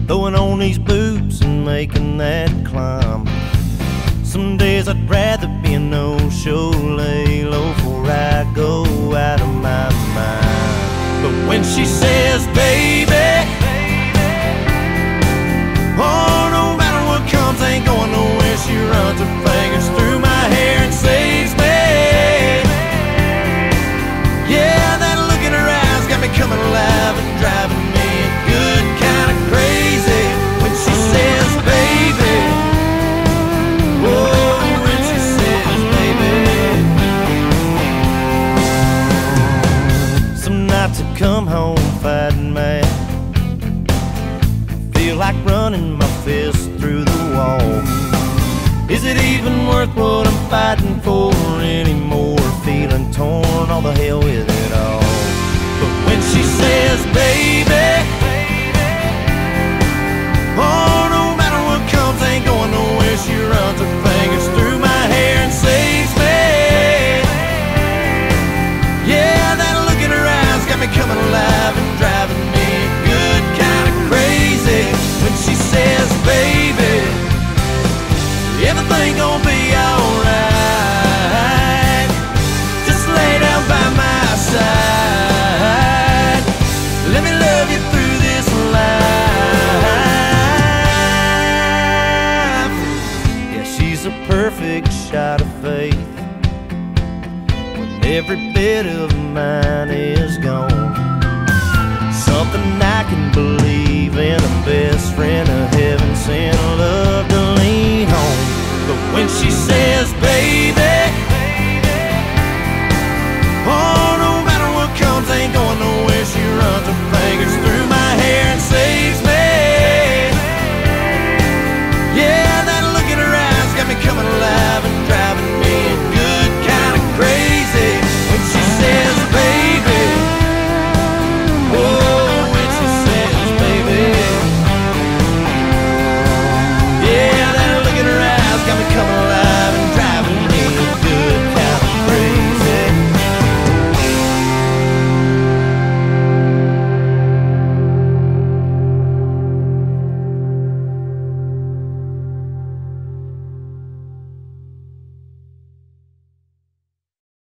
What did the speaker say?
throwing on these boots and making that climb. Some days I'd rather be a no-show, lay low before I go out of my mind. But when she says, baby, oh, no matter what comes, ain't going nowhere, she runs her fingers through my hair and saves me. Yeah, that look in her eyes got me coming alive and driving me good kind of crazy. When she says, baby, oh, when she says, baby. Some nights I come home fighting mad, feel like running my fist through the wall. Is it even worth what I'm fighting for anymore? Feeling torn, all the hell with it.